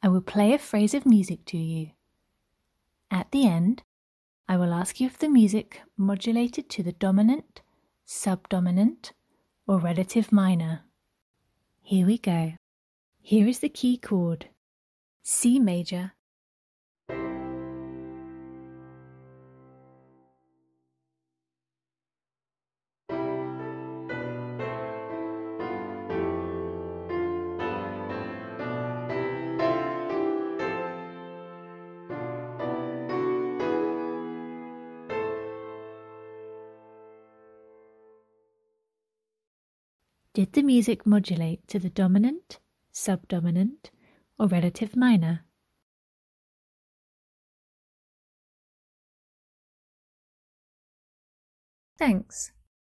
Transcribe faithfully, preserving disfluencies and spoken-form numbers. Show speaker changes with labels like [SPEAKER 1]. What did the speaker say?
[SPEAKER 1] I will play a phrase of music to you. At the end, I will ask you if the music modulated to the dominant, subdominant, or relative minor. Here we go. Here is the key chord, C major. Did the music modulate to the dominant, subdominant, or relative minor? Thanks.